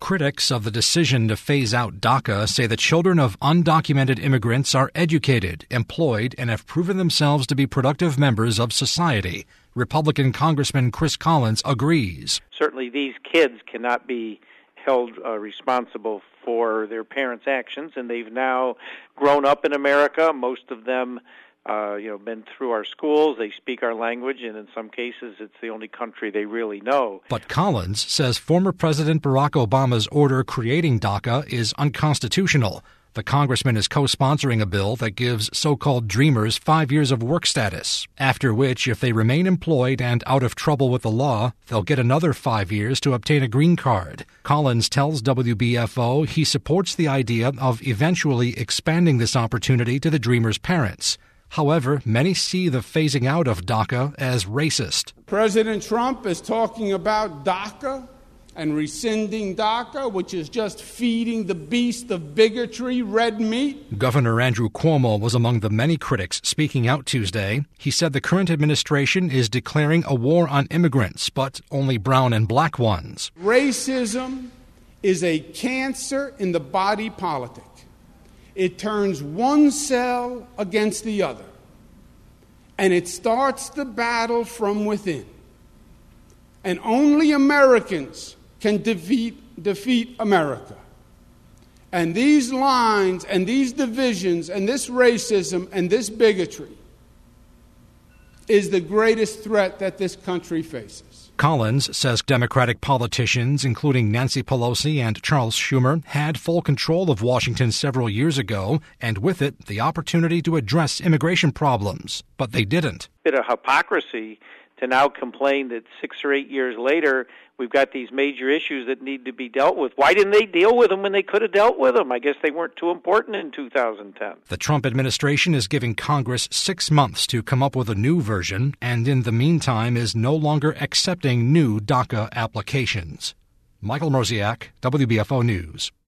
Critics of the decision to phase out DACA say the children of undocumented immigrants are educated, employed, and have proven themselves to be productive members of society. Republican Congressman Chris Collins agrees. Certainly these kids cannot be held responsible for their parents' actions, and they've now grown up in America. Most of them been through our schools, they speak our language, and in some cases it's the only country they really know. But Collins says former President Barack Obama's order creating DACA is unconstitutional. The congressman is co-sponsoring a bill that gives so-called dreamers 5 years of work status, after which, if they remain employed and out of trouble with the law, they'll get another 5 years to obtain a green card. Collins tells WBFO he supports the idea of eventually expanding this opportunity to the dreamers' parents. However, many see the phasing out of DACA as racist. President Trump is talking about DACA and rescinding DACA, which is just feeding the beast of bigotry red meat. Governor Andrew Cuomo was among the many critics speaking out Tuesday. He said the current administration is declaring a war on immigrants, but only brown and black ones. Racism is a cancer in the body politic. It turns one cell against the other, and it starts the battle from within. And only Americans can defeat America. And these lines and these divisions and this racism and this bigotry is the greatest threat that this country faces. Collins says Democratic politicians, including Nancy Pelosi and Charles Schumer, had full control of Washington several years ago, and with it, the opportunity to address immigration problems. But they didn't. Bit of hypocrisy to now complain that 6 or 8 years later, we've got these major issues that need to be dealt with. Why didn't they deal with them when they could have dealt with them? I guess they weren't too important in 2010. The Trump administration is giving Congress 6 months to come up with a new version, and in the meantime is no longer accepting new DACA applications. Michael Mroziak, WBFO News.